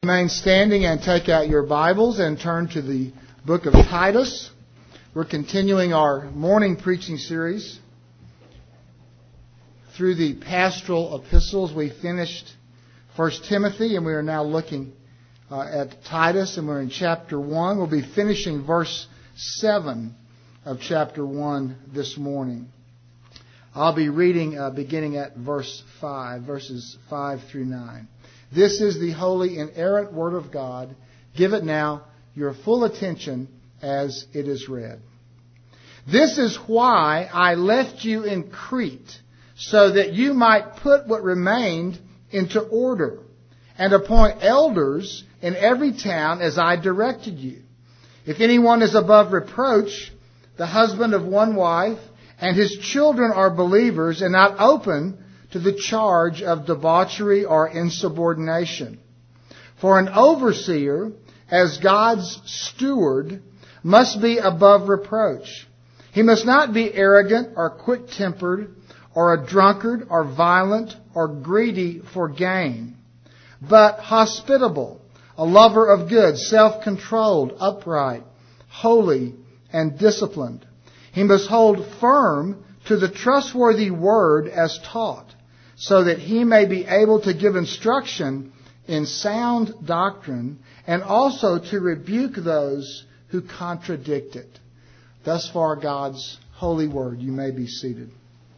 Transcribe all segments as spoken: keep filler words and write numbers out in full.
Remain standing and take out your Bibles and turn to the book of Titus. We're continuing our morning preaching series through the pastoral epistles. We finished First Timothy and we are now looking uh, at Titus, and we're in chapter one. We'll be finishing verse seven of chapter one this morning. I'll be reading uh, beginning at verse five, verses five through nine. This is the holy, inerrant Word of God. Give it now your full attention as it is read. This is why I left you in Crete, so that you might put what remained into order, and appoint elders in every town as I directed you. If anyone is above reproach, the husband of one wife, and his children are believers and not open to the charge of debauchery or insubordination. For an overseer, as God's steward, must be above reproach. He must not be arrogant or quick-tempered or a drunkard or violent or greedy for gain, but hospitable, a lover of good, self-controlled, upright, holy, and disciplined. He must hold firm to the trustworthy word as taught, so that he may be able to give instruction in sound doctrine and also to rebuke those who contradict it. Thus far, God's holy word. You may be seated.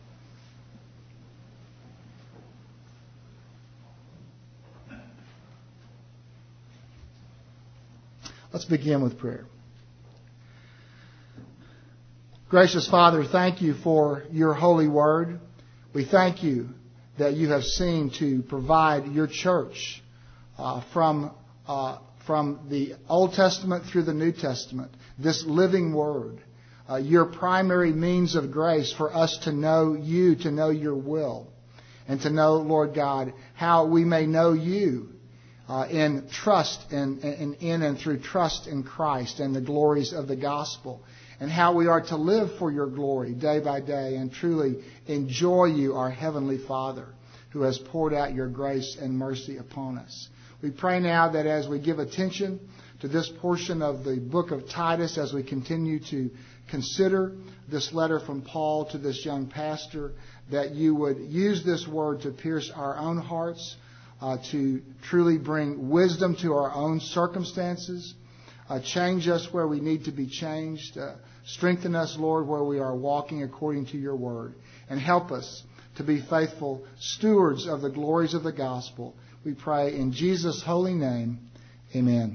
Let's begin with prayer. Gracious Father, thank you for your holy word. We thank you that you have seen to provide your church uh, from uh, from the Old Testament through the New Testament, this living word, uh, your primary means of grace for us to know you, to know your will, and to know, Lord God, how we may know you uh, in trust and in, in and through trust in Christ and the glories of the gospel, and how we are to live for your glory day by day and truly enjoy you, our Heavenly Father, who has poured out your grace and mercy upon us. We pray now that as we give attention to this portion of the book of Titus, as we continue to consider this letter from Paul to this young pastor, that you would use this word to pierce our own hearts, uh, to truly bring wisdom to our own circumstances, uh, change us where we need to be changed, uh, strengthen us, Lord, where we are walking according to your word, and help us to be faithful stewards of the glories of the gospel. We pray in Jesus' holy name. Amen.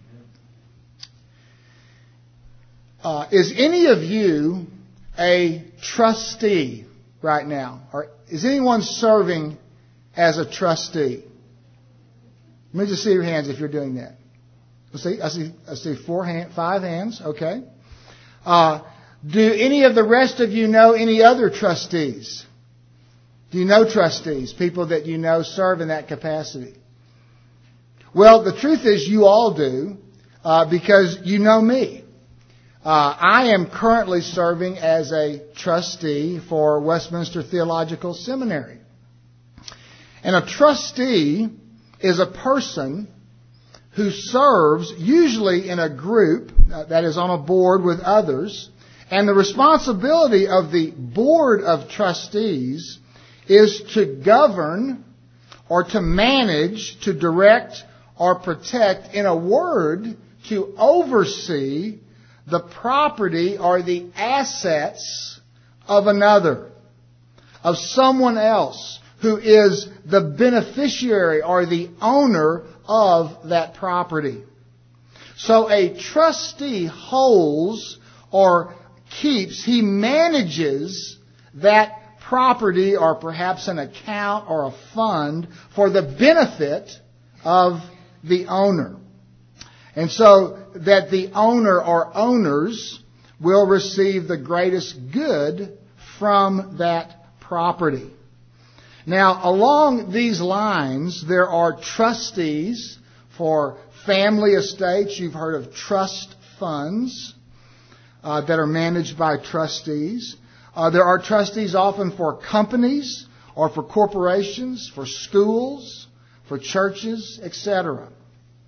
Uh, is any of you a trustee right now? Or is anyone serving as a trustee? Let me just see your hands if you're doing that. I see, I see, I see four hand, five hands. Okay. Uh, do any of the rest of you know any other trustees? Do you know trustees, people that you know serve in that capacity? Well, the truth is you all do, uh, because you know me. Uh, I am currently serving as a trustee for Westminster Theological Seminary. And a trustee is a person who serves usually in a group uh, that is on a board with others. And the responsibility of the board of trustees is to govern or to manage, to direct or protect, in a word, to oversee the property or the assets of another, of someone else who is the beneficiary or the owner of that property. So a trustee holds or keeps, he manages that property or perhaps an account or a fund for the benefit of the owner. And so that the owner or owners will receive the greatest good from that property. Now, along these lines, there are trustees for family estates. You've heard of trust funds uh, that are managed by trustees. Uh, there are trustees often for companies or for corporations, for schools, for churches, et cetera.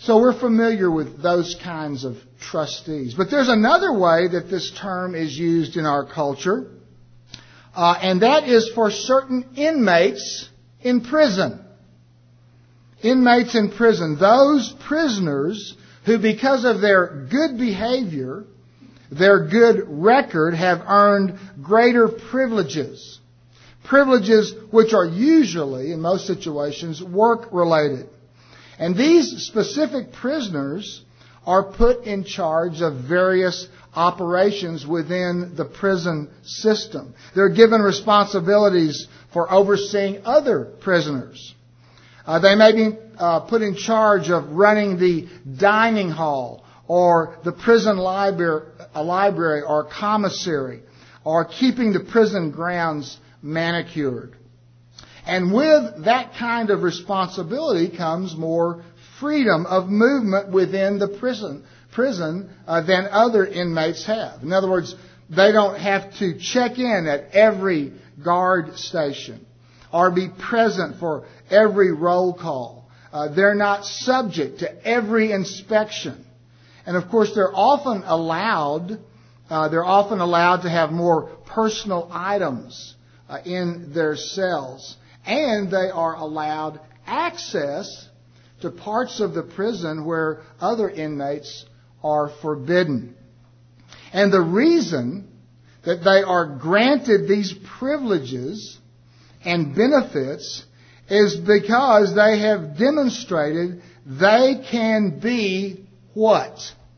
So we're familiar with those kinds of trustees. But there's another way that this term is used in our culture, uh, and that is for certain inmates in prison. Inmates in prison, those prisoners who, because of their good behavior, their good record, have earned greater privileges. Privileges which are usually, in most situations, work-related. And these specific prisoners are put in charge of various operations within the prison system. They're given responsibilities for overseeing other prisoners. Uh, they may be uh, put in charge of running the dining hall or the prison library, a library or commissary, or keeping the prison grounds manicured. And with that kind of responsibility comes more freedom of movement within the prison, prison uh, than other inmates have. In other words, they don't have to check in at every guard station or be present for every roll call. Uh, they're not subject to every inspection. And of course, they're often allowed, uh, they're often allowed to have more personal items uh, in their cells. And they are allowed access to parts of the prison where other inmates are forbidden. And the reason that they are granted these privileges and benefits is because they have demonstrated they can be what?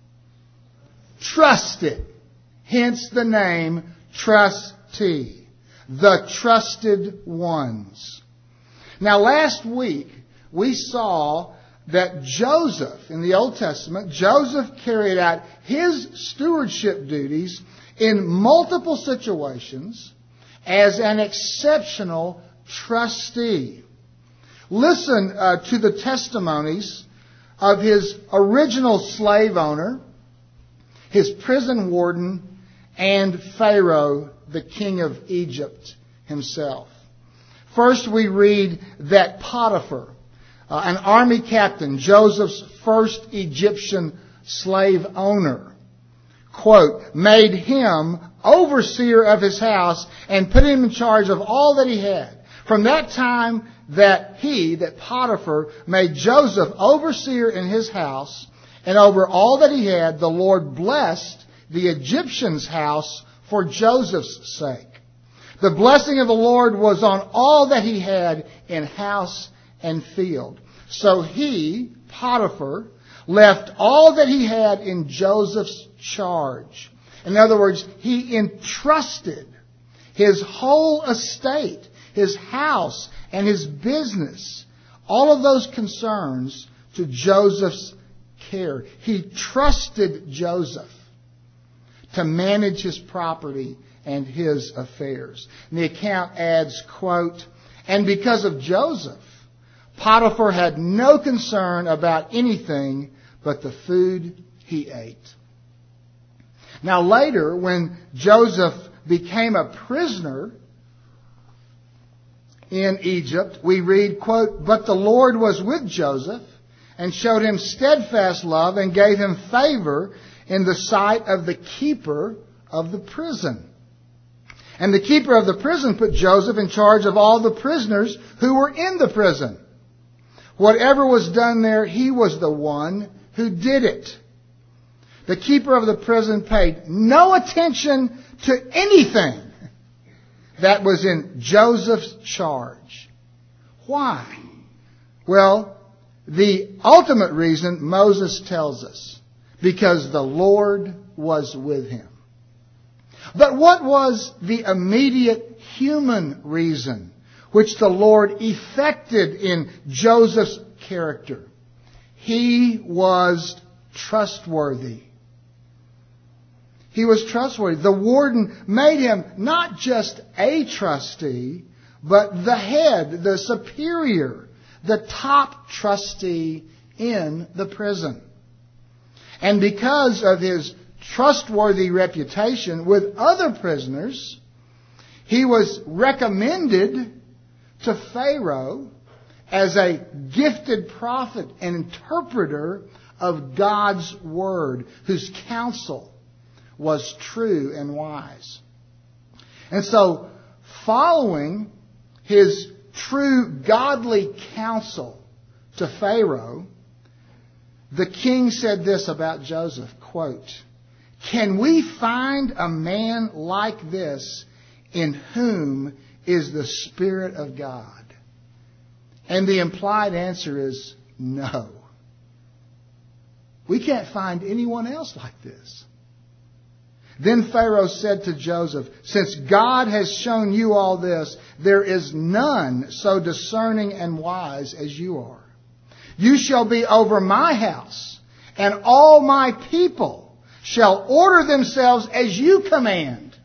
Trusted. Hence the name trustee. The trusted ones. Now last week we saw that Joseph, in the Old Testament, Joseph carried out his stewardship duties in multiple situations as an exceptional trustee. Listen uh, to the testimonies of his original slave owner, his prison warden, and Pharaoh, the king of Egypt himself. First, we read that Potiphar, uh, an army captain, Joseph's first Egyptian slave owner, quote, made him overseer of his house and put him in charge of all that he had. From that time that he, that Potiphar, made Joseph overseer in his house and over all that he had, the Lord blessed the Egyptian's house for Joseph's sake. The blessing of the Lord was on all that he had in house and field. So he, Potiphar, left all that he had in Joseph's charge. In other words, he entrusted his whole estate, his house, and his business, all of those concerns, to Joseph's care. He trusted Joseph to manage his property and his affairs. And the account adds, quote, and because of Joseph, Potiphar had no concern about anything but the food he ate. Now later, when Joseph became a prisoner in Egypt, we read, quote, but the Lord was with Joseph and showed him steadfast love and gave him favor in the sight of the keeper of the prison. And the keeper of the prison put Joseph in charge of all the prisoners who were in the prison. Whatever was done there, he was the one who did it. The keeper of the prison paid no attention to anything that was in Joseph's charge. Why? Well, the ultimate reason Moses tells us, because the Lord was with him. But what was the immediate human reason which the Lord effected in Joseph's character? He was trustworthy. He was trustworthy. The warden made him not just a trustee, but the head, the superior, the top trustee in the prison. And because of his trustworthy reputation with other prisoners, he was recommended to Pharaoh as a gifted prophet and interpreter of God's Word, whose counsel was true and wise. And so, following his true godly counsel to Pharaoh, the king said this about Joseph, quote, "Can we find a man like this in whom is the Spirit of God?" And the implied answer is no. We can't find anyone else like this. Then Pharaoh said to Joseph, "Since God has shown you all this, there is none so discerning and wise as you are. You shall be over my house, and all my people shall order themselves as you command.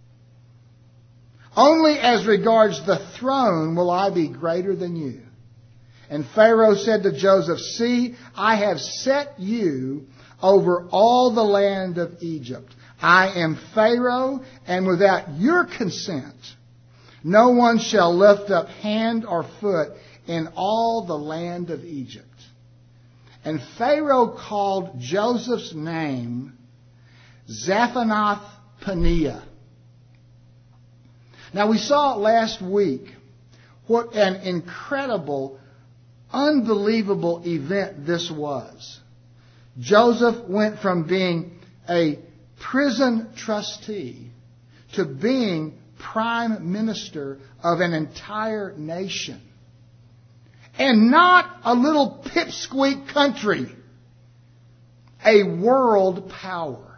Only as regards the throne will I be greater than you." And Pharaoh said to Joseph, "See, I have set you over all the land of Egypt. I am Pharaoh, and without your consent, no one shall lift up hand or foot in all the land of Egypt." And Pharaoh called Joseph's name Zaphanath-Paneah. Now, we saw last week what an incredible, unbelievable event this was. Joseph went from being a prison trustee to being prime minister of an entire nation. And not a little pipsqueak country, a world power.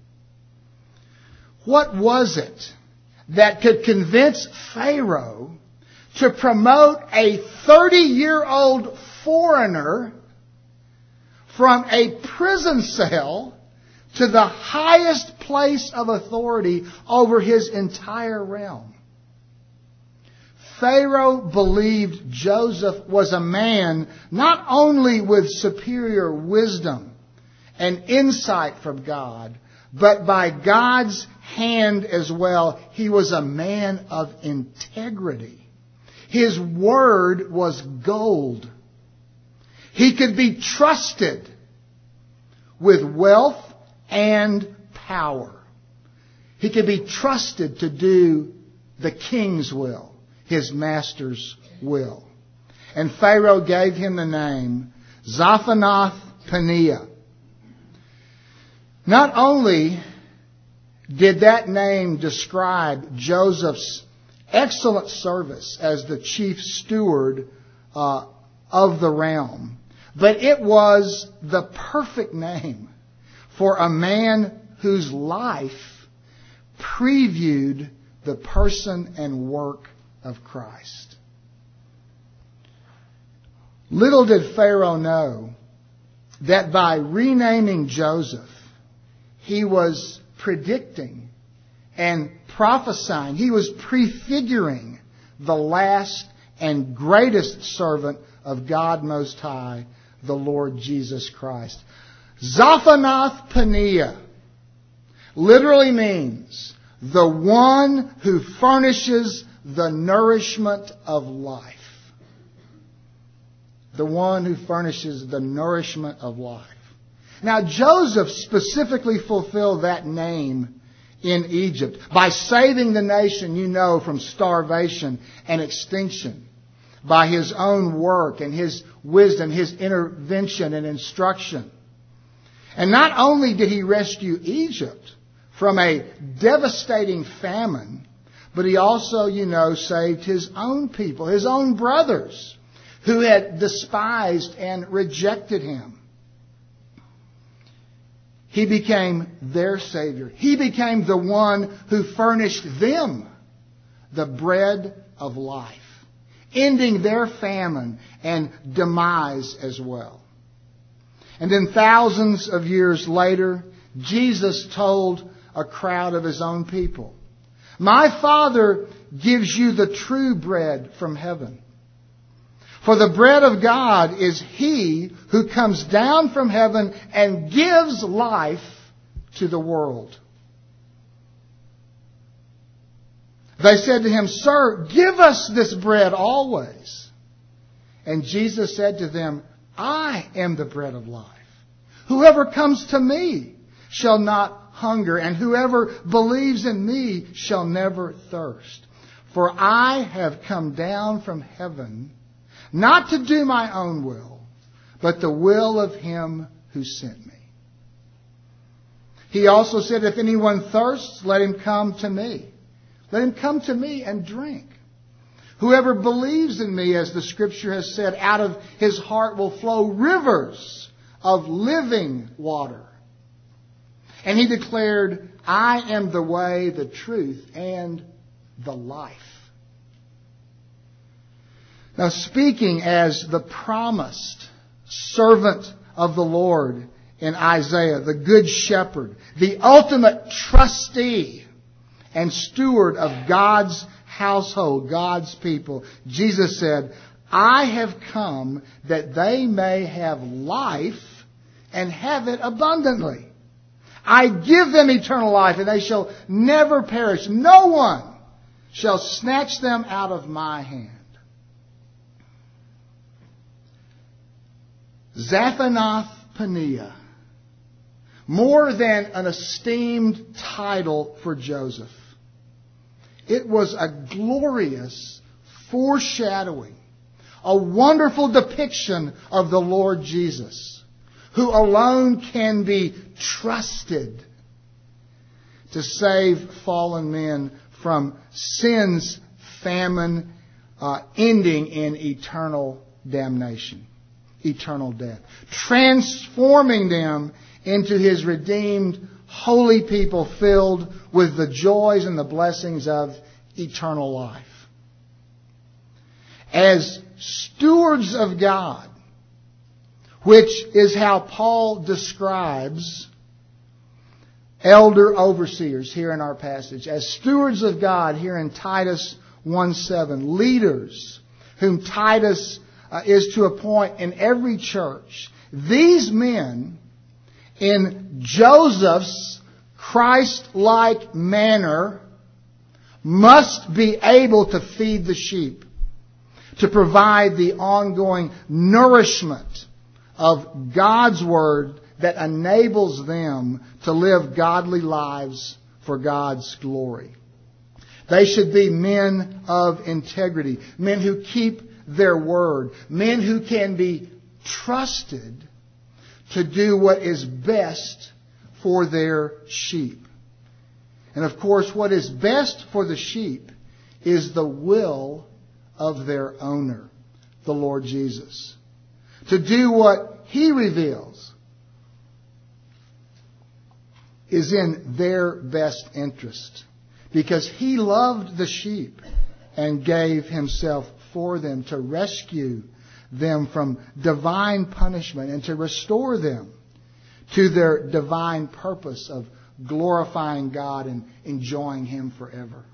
What was it that could convince Pharaoh to promote a thirty-year-old foreigner from a prison cell to the highest place of authority over his entire realm? Pharaoh believed Joseph was a man not only with superior wisdom and insight from God, but by God's hand as well, he was a man of integrity. His word was gold. He could be trusted with wealth and power. He could be trusted to do the king's will, his master's will. And Pharaoh gave him the name Zaphanath-Paneah. Not only did that name describe Joseph's excellent service as the chief steward uh, of the realm, but it was the perfect name for a man whose life previewed the person and work of Christ. Little did Pharaoh know that by renaming Joseph, he was predicting and prophesying, he was prefiguring the last and greatest servant of God Most High, the Lord Jesus Christ. Zaphanath-Paneah literally means the one who furnishes the nourishment of life. The one who furnishes the nourishment of life. Now, Joseph specifically fulfilled that name in Egypt by saving the nation, you know, from starvation and extinction by his own work and his wisdom, his intervention and instruction. And not only did he rescue Egypt from a devastating famine, but he also, you know, saved his own people, his own brothers, who had despised and rejected him. He became their Savior. He became the one who furnished them the bread of life, ending their famine and demise as well. And then thousands of years later, Jesus told a crowd of his own people, "My Father gives you the true bread from heaven. For the bread of God is He who comes down from heaven and gives life to the world." They said to him, "Sir, give us this bread always." And Jesus said to them, I am the bread of life. Whoever comes to me shall not hunger, and whoever believes in me shall never thirst. For I have come down from heaven, not to do my own will, but the will of him who sent me. He also said, if anyone thirsts, let him come to me. Let him come to me and drink. Whoever believes in me, as the Scripture has said, out of his heart will flow rivers of living water. And he declared, I am the way, the truth, and the life. Now, speaking as the promised servant of the Lord in Isaiah, the good shepherd, the ultimate trustee and steward of God's household, God's people, Jesus said, I have come that they may have life and have it abundantly. I give them eternal life, and they shall never perish. No one shall snatch them out of my hand. Zaphanath-Paneah, more than an esteemed title for Joseph, it was a glorious foreshadowing, a wonderful depiction of the Lord Jesus, who alone can be trusted to save fallen men from sin's famine, uh, ending in eternal damnation, eternal death, transforming them into His redeemed, holy people filled with the joys and the blessings of eternal life. As stewards of God, which is how Paul describes elder overseers here in our passage. As stewards of God here in Titus one seven. Leaders whom Titus uh, is to appoint in every church. These men, in Joseph's Christ-like manner, must be able to feed the sheep, to provide the ongoing nourishment of God's Word that enables them to live godly lives for God's glory. They should be men of integrity, men who keep their word, men who can be trusted to do what is best for their sheep. And of course, what is best for the sheep is the will of their owner, the Lord Jesus. To do what He reveals is in their best interest, because He loved the sheep and gave Himself for them to rescue them from divine punishment and to restore them to their divine purpose of glorifying God and enjoying Him forever.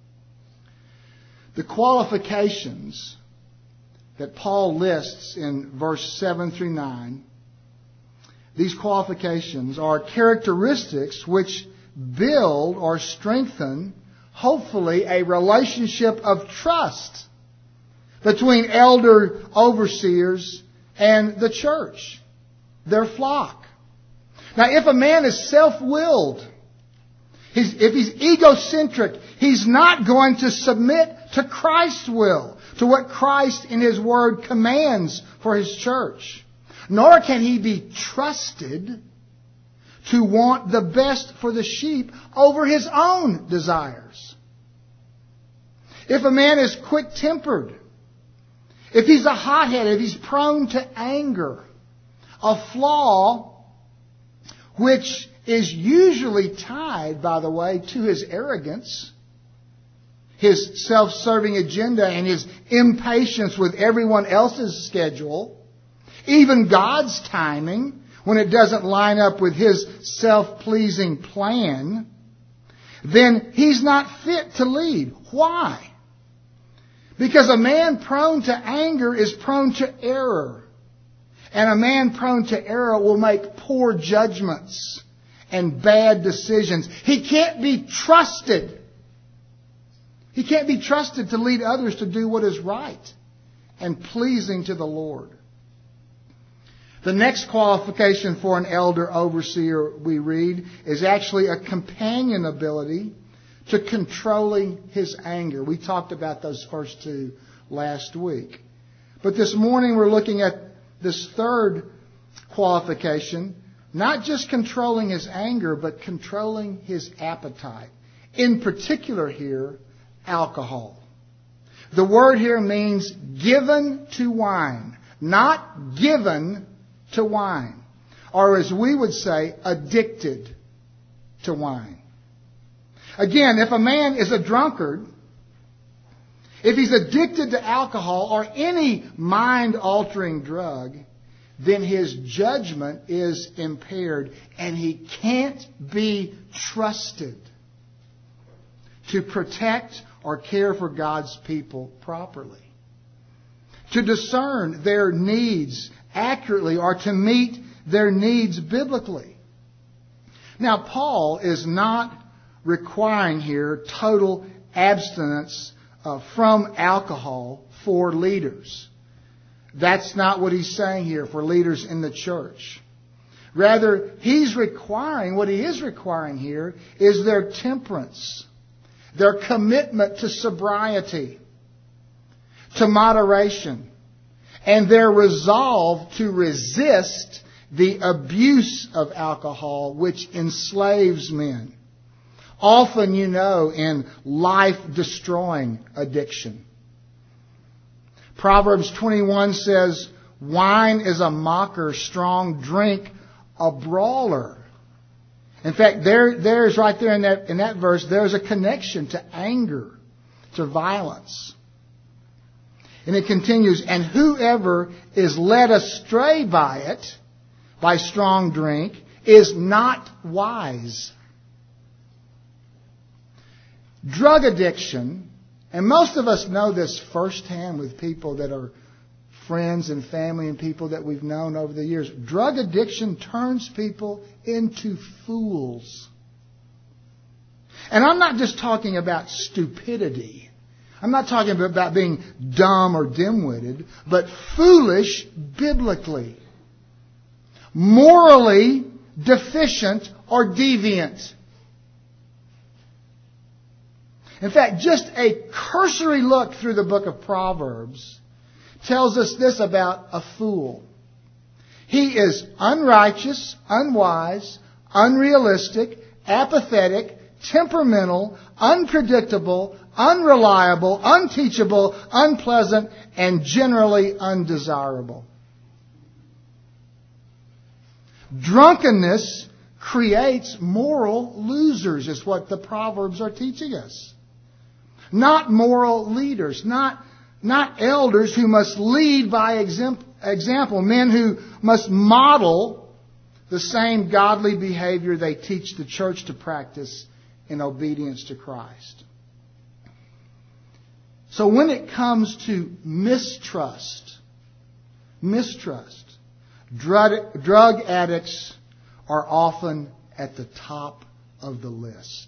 The qualifications that Paul lists in verse seven through nine, these qualifications are characteristics which build or strengthen, hopefully, a relationship of trust between elder overseers and the church, their flock. Now, if a man is self-willed, he's, if he's egocentric, he's not going to submit to Christ's will, to what Christ in His Word commands for His church. Nor can he be trusted to want the best for the sheep over his own desires. If a man is quick-tempered, if he's a hothead, if he's prone to anger, a flaw which is usually tied, by the way, to his arrogance, his self-serving agenda, and his impatience with everyone else's schedule, even God's timing, when it doesn't line up with His self-pleasing plan, then he's not fit to lead. Why? Because a man prone to anger is prone to error. And a man prone to error will make poor judgments and bad decisions. He can't be trusted. He can't be trusted to lead others to do what is right and pleasing to the Lord. The next qualification for an elder overseer, we read, is actually a companion ability to controlling his anger. We talked about those first two last week. But this morning we're looking at this third qualification, not just controlling his anger, but controlling his appetite. In particular here, alcohol. The word here means given to wine, not given to wine. Or as we would say, addicted to wine. Again, if a man is a drunkard, if he's addicted to alcohol or any mind-altering drug, then his judgment is impaired and he can't be trusted to protect or care for God's people properly, to discern their needs accurately or to meet their needs biblically. Now, Paul is not requiring here total abstinence uh, from alcohol for leaders. That's not what he's saying here for leaders in the church. Rather, he's requiring, what he is requiring here is their temperance, their commitment to sobriety, to moderation, and their resolve to resist the abuse of alcohol which enslaves men. Often, you know, in life-destroying addiction. Proverbs twenty-one says, wine is a mocker, strong drink, a brawler. In fact, there, there's right there in that, in that verse, there's a connection to anger, to violence. And it continues, and whoever is led astray by it, by strong drink, is not wise. Drug addiction, and most of us know this firsthand with people that are friends and family and people that we've known over the years. Drug addiction turns people into fools. And I'm not just talking about stupidity. I'm not talking about being dumb or dim-witted, but foolish biblically. Morally deficient or deviant. In fact, just a cursory look through the book of Proverbs tells us this about a fool. He is unrighteous, unwise, unrealistic, apathetic, temperamental, unpredictable, unreliable, unteachable, unpleasant, and generally undesirable. Drunkenness creates moral losers, is what the Proverbs are teaching us. Not moral leaders, not, not elders who must lead by example, men who must model the same godly behavior they teach the church to practice in obedience to Christ. So when it comes to mistrust, mistrust, drug, drug addicts are often at the top of the list.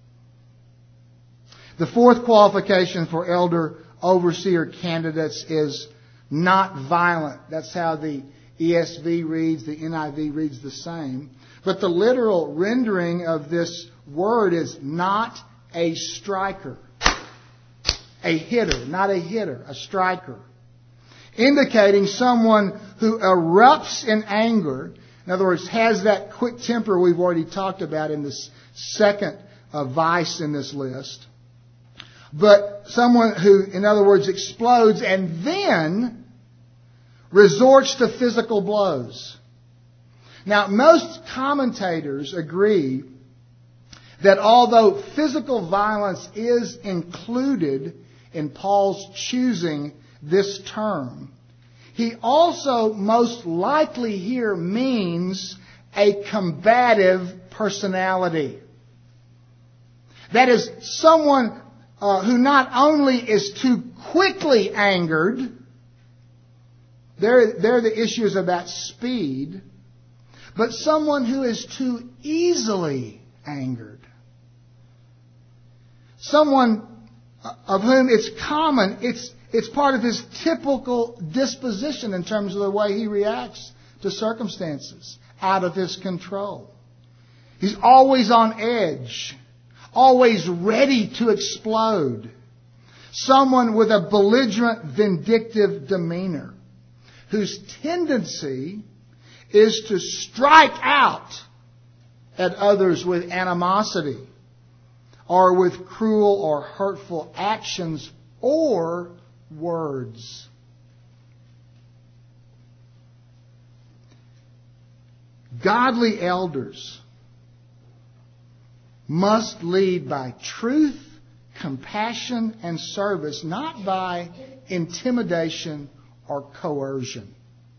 The fourth qualification for elder overseer candidates is not violent. That's how the E S V reads, the N I V reads the same. But the literal rendering of this word is not a striker. A hitter, not a hitter, a striker. Indicating someone who erupts in anger. In other words, has that quick temper we've already talked about in this second uh, vice in this list. But someone who, in other words, explodes and then resorts to physical blows. Now, most commentators agree that although physical violence is included in Paul's choosing this term, he also most likely here means a combative personality. That is, someone uh, who not only is too quickly angered, there, there are the issues about speed, but someone who is too easily angered. Someone of whom it's common, it's It's part of his typical disposition in terms of the way he reacts to circumstances out of his control. He's always on edge, always ready to explode. Someone with a belligerent, vindictive demeanor, whose tendency is to strike out at others with animosity or with cruel or hurtful actions or words. Godly elders must lead by truth, compassion, and service, not by intimidation or coercion.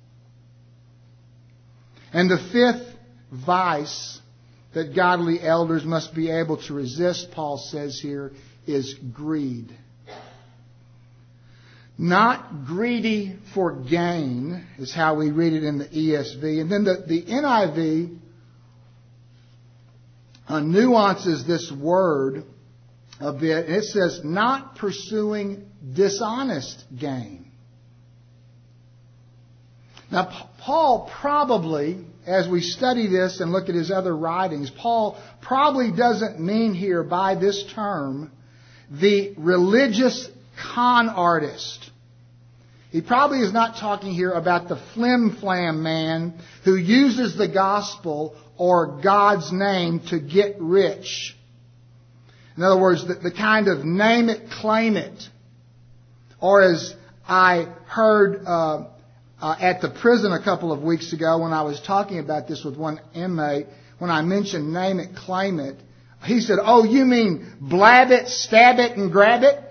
And the fifth vice that godly elders must be able to resist, Paul says here, is greed. Not greedy for gain is how we read it in the E S V. And then the, the N I V uh, nuances this word a bit. And it says, not pursuing dishonest gain. Now, Paul probably, as we study this and look at his other writings, Paul probably doesn't mean here by this term the religious con artist. He probably is not talking here about the flim-flam man who uses the gospel or God's name to get rich. In other words, the, the kind of name it, claim it. Or as I heard uh, uh, at the prison a couple of weeks ago when I was talking about this with one inmate, when I mentioned name it, claim it, he said, "Oh, you mean blab it, stab it, and grab it?"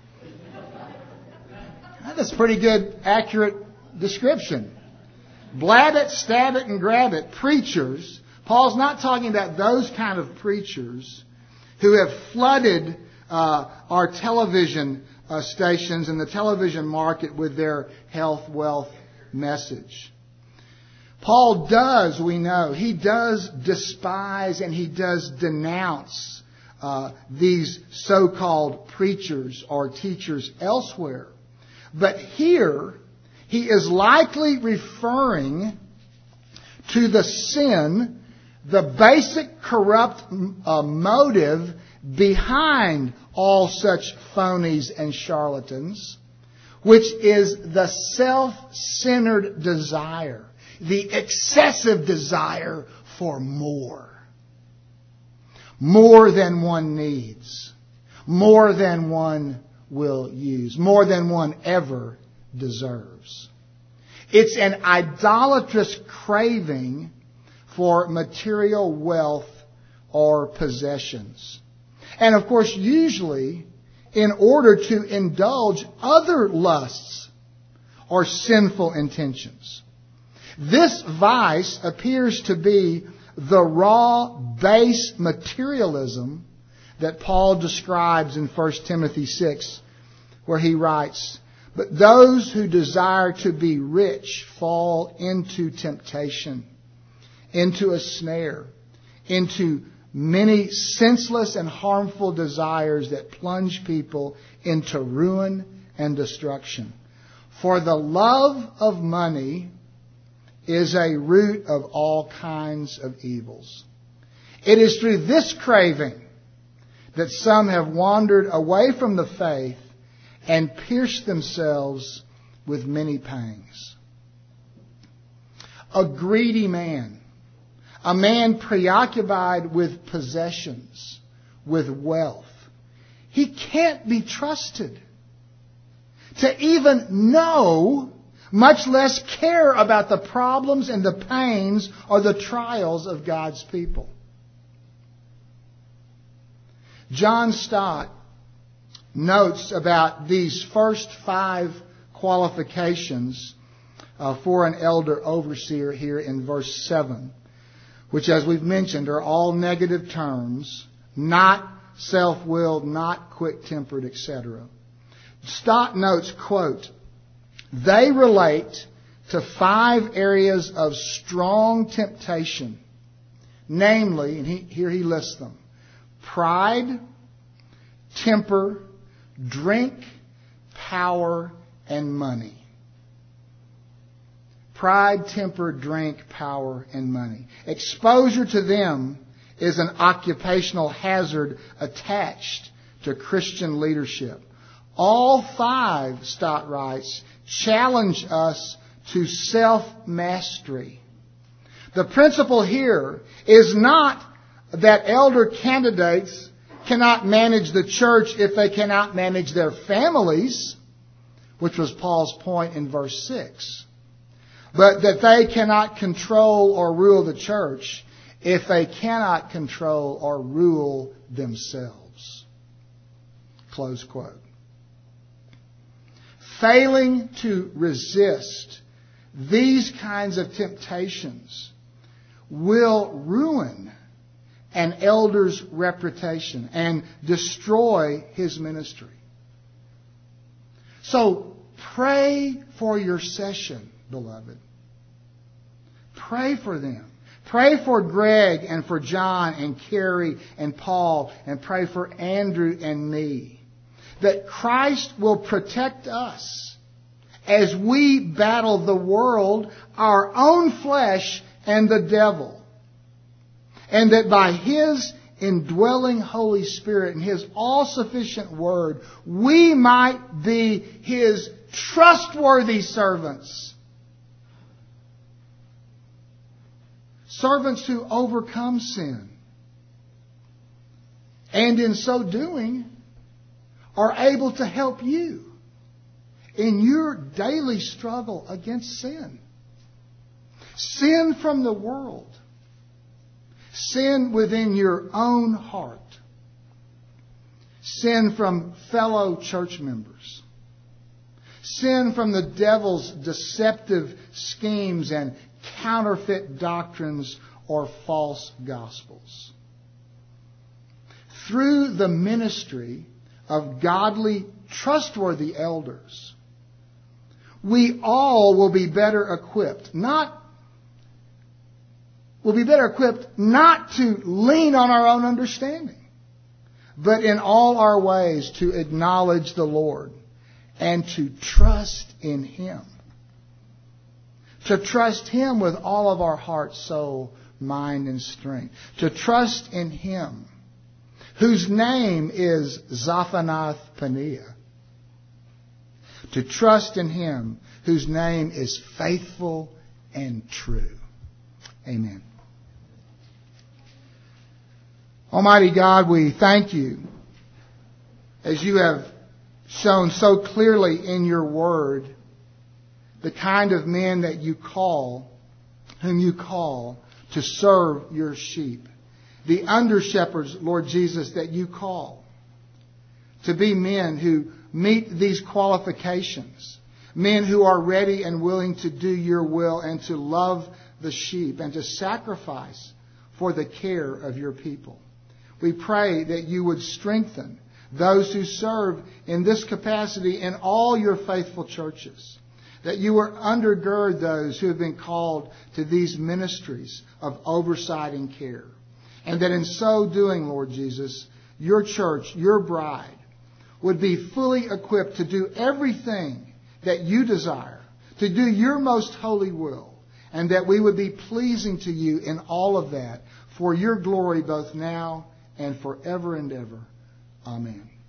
That's a pretty good, accurate description. Blab it, stab it, and grab it. Preachers. Paul's not talking about those kind of preachers who have flooded uh, our television uh, stations and the television market with their health, wealth message. Paul does, we know, he does despise and he does denounce uh, these so-called preachers or teachers elsewhere. But here, he is likely referring to the sin, the basic corrupt uh, motive behind all such phonies and charlatans, which is the self-centered desire, the excessive desire for more. More than one needs. More than one will use. More than one ever deserves. It's an idolatrous craving for material wealth or possessions. And of course, usually in order to indulge other lusts or sinful intentions. This vice appears to be the raw, base materialism that Paul describes in First Timothy six, where he writes, "But those who desire to be rich fall into temptation, into a snare, into many senseless and harmful desires that plunge people into ruin and destruction. For the love of money is a root of all kinds of evils. It is through this craving that some have wandered away from the faith and pierced themselves with many pangs." A greedy man, a man preoccupied with possessions, with wealth, he can't be trusted to even know, much less care about the problems and the pains or the trials of God's people. John Stott notes about these first five qualifications uh, for an elder overseer here in verse seven, which, as we've mentioned, are all negative terms, not self-willed, not quick-tempered, et cetera. Stott notes, quote, "They relate to five areas of strong temptation, namely," and he, here he lists them, "pride, temper, drink, power, and money. Pride, temper, drink, power, and money. Exposure to them is an occupational hazard attached to Christian leadership. All five, Stott writes, challenge us to self-mastery. The principle here is not that elder candidates cannot manage the church if they cannot manage their families, which was Paul's point in verse six. But that they cannot control or rule the church if they cannot control or rule themselves. Close quote. Failing to resist these kinds of temptations will ruin an elder's reputation and destroy his ministry. So pray for your session, beloved. Pray for them. Pray for Greg and for John and Carrie and Paul, and pray for Andrew and me. That Christ will protect us as we battle the world, our own flesh, and the devil. And that by His indwelling Holy Spirit and His all-sufficient Word, we might be His trustworthy servants. Servants who overcome sin. And in so doing, are able to help you in your daily struggle against sin. Sin from the world. Sin within your own heart. Sin from fellow church members. Sin from the devil's deceptive schemes and counterfeit doctrines or false gospels. Through the ministry of godly, trustworthy elders, we all will be better equipped, not will be better equipped not to lean on our own understanding, but in all our ways to acknowledge the Lord and to trust in Him. To trust Him with all of our heart, soul, mind, and strength. To trust in Him, whose name is Zaphanath Paneah. To trust in Him, whose name is faithful and true. Amen. Almighty God, we thank You as You have shown so clearly in Your Word the kind of men that You call, whom You call to serve Your sheep. The under-shepherds, Lord Jesus, that You call to be men who meet these qualifications. Men who are ready and willing to do Your will and to love the sheep and to sacrifice for the care of Your people. We pray that You would strengthen those who serve in this capacity in all Your faithful churches. That You would undergird those who have been called to these ministries of oversight and care. And that in so doing, Lord Jesus, Your church, Your bride, would be fully equipped to do everything that You desire, to do Your most holy will, and that we would be pleasing to You in all of that for Your glory both now and forever and ever. Amen.